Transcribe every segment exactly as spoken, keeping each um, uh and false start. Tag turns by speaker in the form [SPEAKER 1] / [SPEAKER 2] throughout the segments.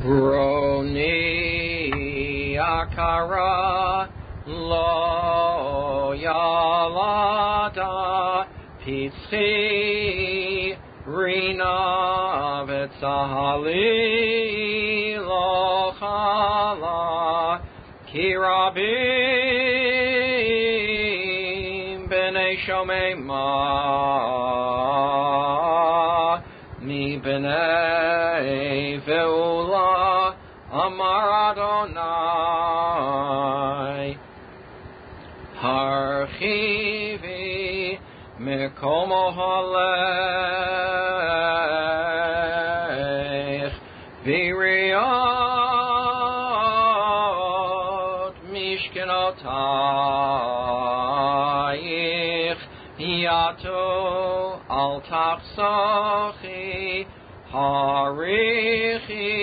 [SPEAKER 1] Roni akara lo yalada pitsi rina v'tzahali lo chala kirabim b'nei shomema mi b'nei ve'ula amar Adonai harchivi mekomo halech v'riot mishkenotayich yato al tachsochi harichi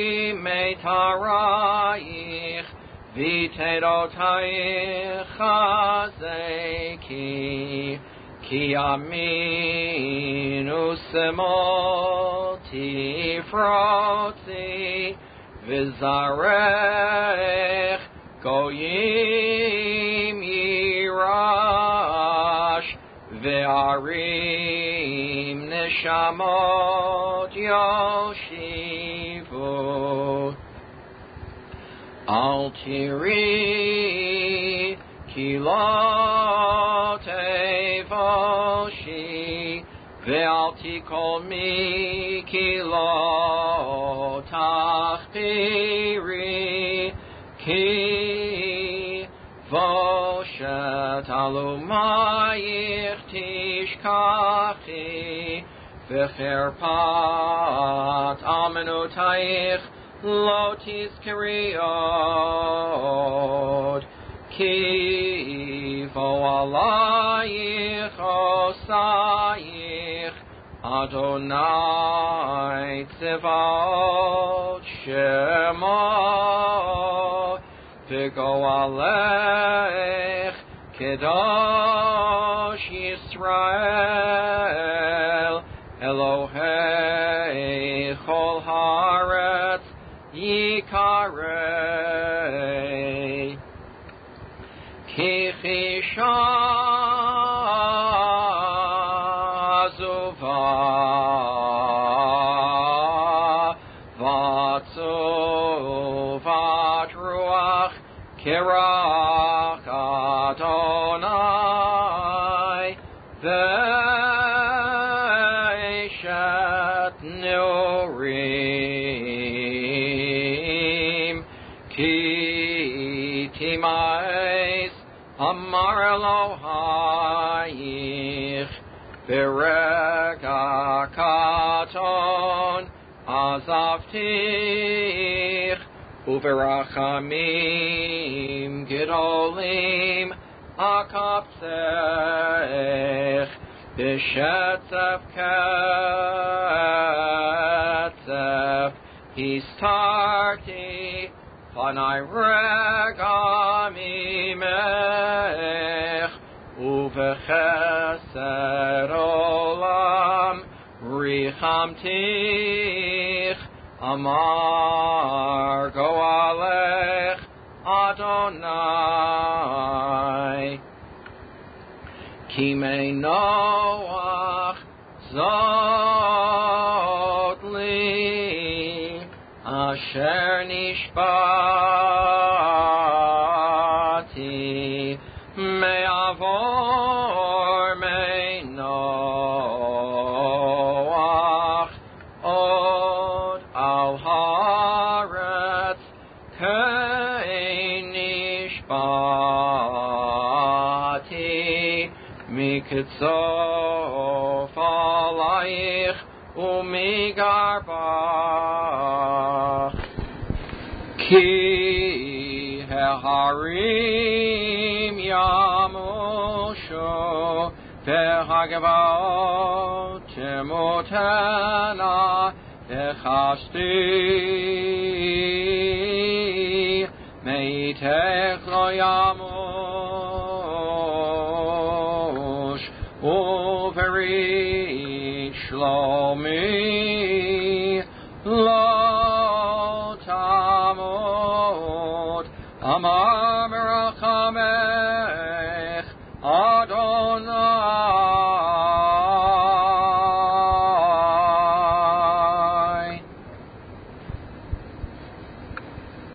[SPEAKER 1] metarayich v'teirotayich chazeki ki aminu semoti frotzi v'zarech goyim yirash ve'arim neshamot yoshivu al tiri ki lo tevoshi ve'al tikol mi ki lo tachpiri ki voshet alumayich tishkachi v'cherpat amenutayich lo tizkeriot ki vo alayich osayich Adonai tzivot shemo v'go alech kedosh Yisrael Elohei chol haaretz yikarei ki chisha azuva vatzuvat ruach kirach Adonai ve'eshet nurim ki timais amar Elohayich berega katon azavtich uberachamim gedolim akapsech b'shetzef ketzef histarti panai rega mimech uvechesed olam richamtich amar goalech Adonai Kimei Noach zot li asher nishbati me'avor mei Noach od al haaretz kei nishbati miketzof alayich umigarbach ki heharim yamusho vehagavot temotena echasti meitech lo yamush uveri shlomi lo ta Amar